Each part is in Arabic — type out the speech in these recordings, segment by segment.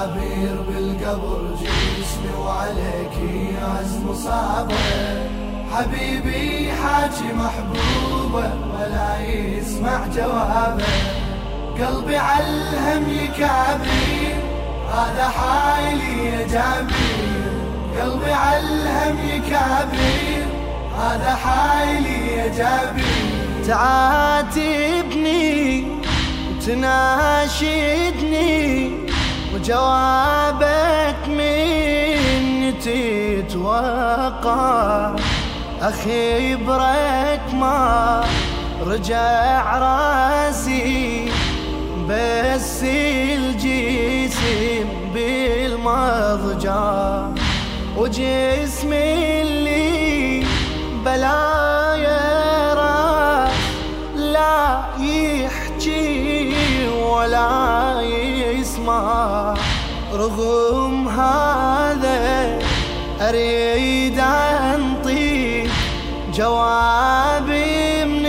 جابير بالقبر جسمي وعليك يعز مصابه، حبيبي حاجي محبوبه ولا يسمع جوابه، قلبي عالهم يكابر هذا حالي يا جابير، قلبي عالهم يكابر هذا حالي يا جابير. تعاتبني وتناشدني وجوابك مني تتوقع، أخي برك ما رجع راسي بس الجسم بالمضجع، وجسمي اللي بلايا راح لا يحكي ولا يسمع، رغم هذا أريد أنطي جوابي من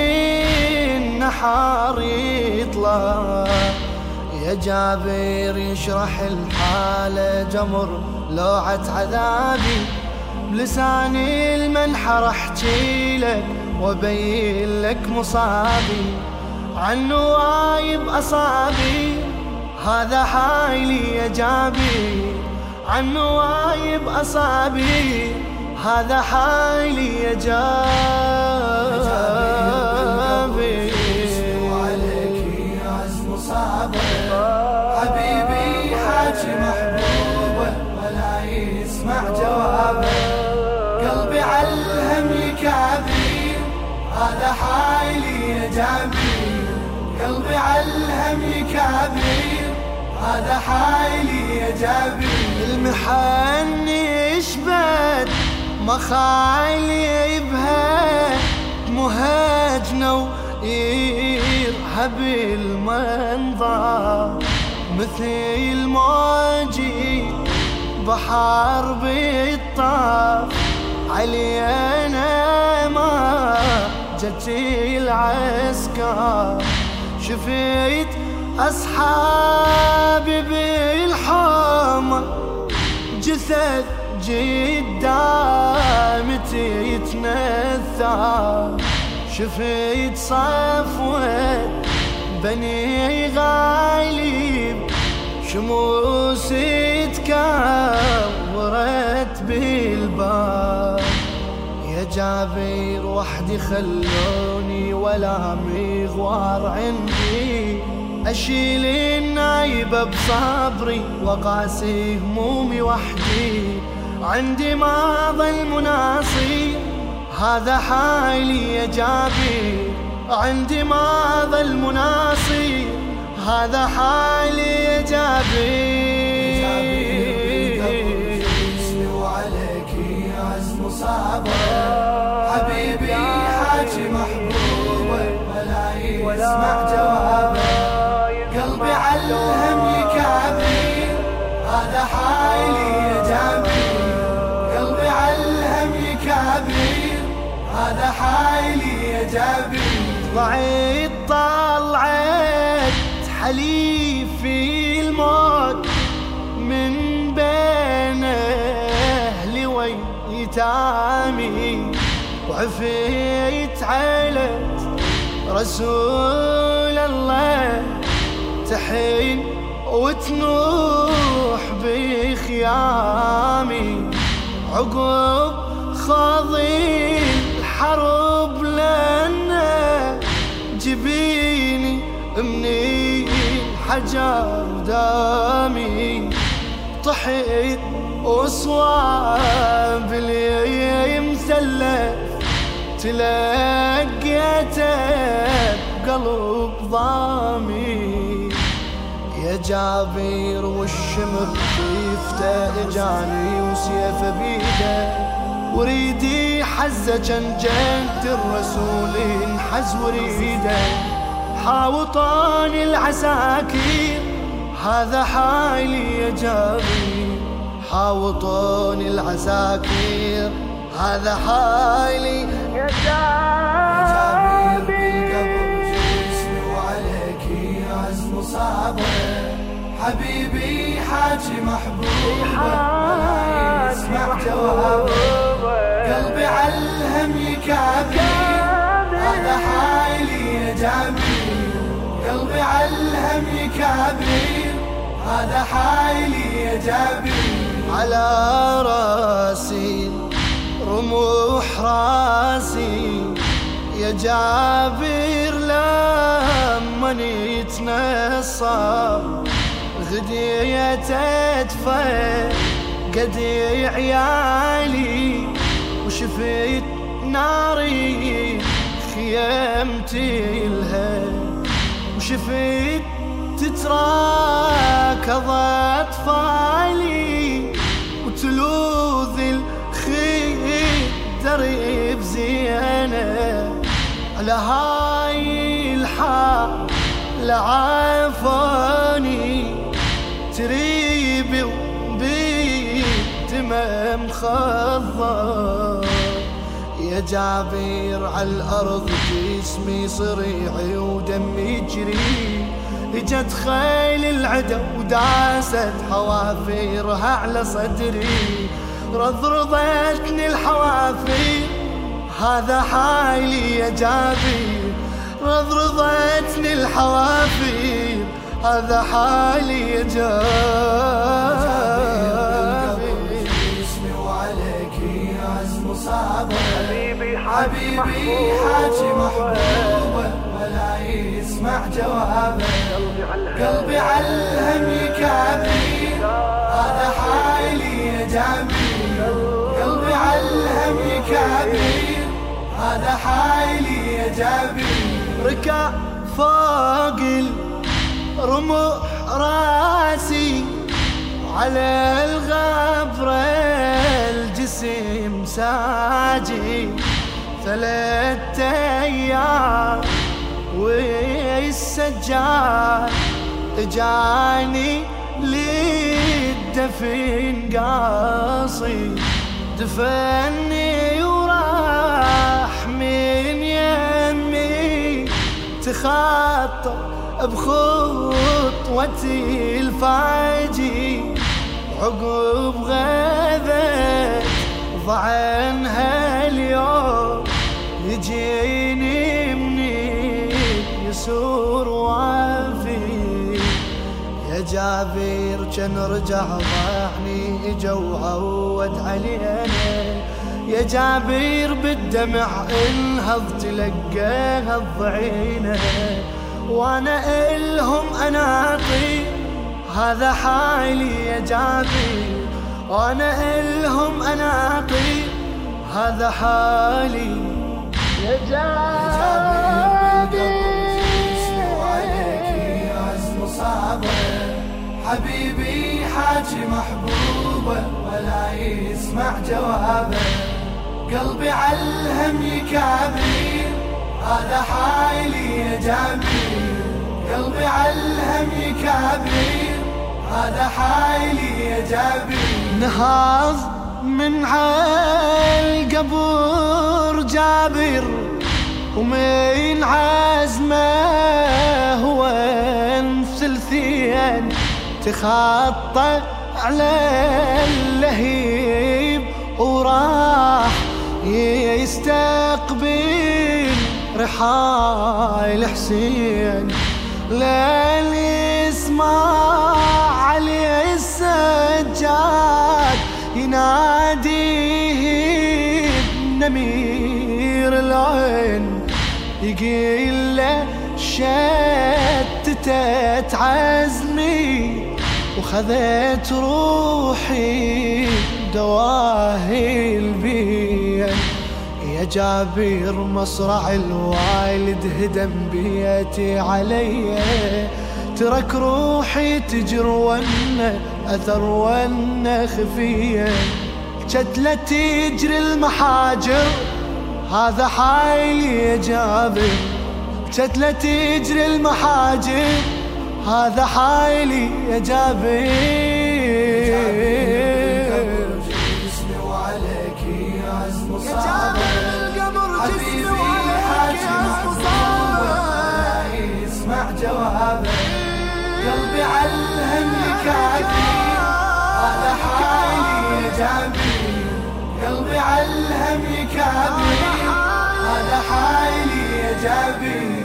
النحر يطلع. يا جابر يشرح الحالة جمر لوعة عذابي، بلساني المنحر احكي لك وابين لك مصابي، عن نوايب أصابي هذا حالي يا جابر، عن نوايب أصابي هذا حالي يا جابر. وعليك يعز مصابه، حبيبي حاجي محبوبه ولا يسمع جوابه، قلبي عالهم يكابر هذا حالي يا جابر، قلبي عالهم يكابر هذا حالي يا جابر. المحن يشبت مخالي بها مهاجنا ويرهب المنظر، مثل موجي بحر بالطاف علينا ما جت العسكر، شفيت أصحابي بالحومة جثث قدامي يتنثر، شفيت صفوة بني غالب شموس تكورت بالباب. يا جابر وحدي خلوني ولا مغوار عندي، أشيل النايبة بصبري وقاسي همومي وحدي، عندي ما ظل مناصي هذا حالي يا جابر، عندي ما ظل مناصي هذا حالي يا جابر. وعليك يعز مصابه، حبيبي حاجي محبوبه ولا يسمع جوابه، قلبي عالهم يكابر هذا حالي يا جابر، قلبي عالهم يكابر هذا حالي يا جابر. طلعت حليفي الموت من بين أهلي ويتامي، وعفيت علت رسول الله تحين وتنوح بخيامي، عقب خاضي الحرب لنا جبيني مني حجر دامي، طحيت وصواب لي مثلث تلقيته بقلب ضامي. يا جابر والشمر شفته اجاني وسيفه بيده، وريدي حزه كان جد الرسول انحز وريده، حاوطاني العساكر هذا حالي يا جابر، حاوطاني العساكر هذا حالي يا جابر. بالقبر جسمي وعليك يعز مصابه، حبيبي حاجي محبوبه ولا يسمع جوابه. قلبي عالهم يكابر هذا حالي يا جابر. قلبي عالهم يكابر هذا حالي يا جابر. على راسي رموح راسي يا جابر لما نتنصر غديت ادفى قدي عيالي وشفيت ناري خيمتي لها وشفيت تتراكض اطفالي وتلوذ الخيل درب زينه على هاي الحال لعافاني تريبي وبالدمى مخضر يا جابر عالأرض جسمي صريعي ودمي يجري. اجت خيل العدا وداست حوافيرها على صدري رضرضتني الحوافير هذا حالي يا جابر. رضرضتني الحوافير هذا حالي يا جابر. اسمي وعليك يعز مصابه حبيبي حاجي محبوبه ولا يسمع جوابه. قلبي عالهم يكابر هذا حالي يا جابر. قلبي عالهم يكابر هذا حالي يا جابر. ركع فوق الرمح راسي على الغبرة الجسم ساجي 3 أيام والسجاد اجاني للدفن قاصي دفني وراح من يمي تخطى بخطوتي الفاجي عقب غابت ضعنها اليوم يجيني مني يسور وافي يا جابر كان رجع ضاعني اجا وعود علينا يا جابر بالدمع انهض تلقاها الضعينه وانا الهم اناطي هذا حالي يا جابر. وانا الهم اناطي هذا حالي يا جابر. وعليك يعز مصابه حبيبي حاجي محبوبه ولا يسمع جوابه. قلبي عالهم يكابر هذا حالي يا جابر. قلبي عالهم يكابر هذا حالي يا جابر. نهاض من عالقبر جابر ومن عزمه هو ثلثين تخطى على اللهيب وراح يستقبل رحال حسين لين يسمع علي السجاد يناديه بنمير العين يقيل له شتتت عزمي وخذت روحي دواهي البين. يا جابر مصرع الوالد هدم بيتي علي ترك روحي تجر ونه أثر ونه خفية شتلة تجري المحاجر هذا حالي يا جابر. شتلة تجري المحاجر هذا حالي يا جابر. جسمي وعليك يعز مصابه حبيبي حاجي محبوبه يسمع جوابه. قلبي عالهم يكابر جابر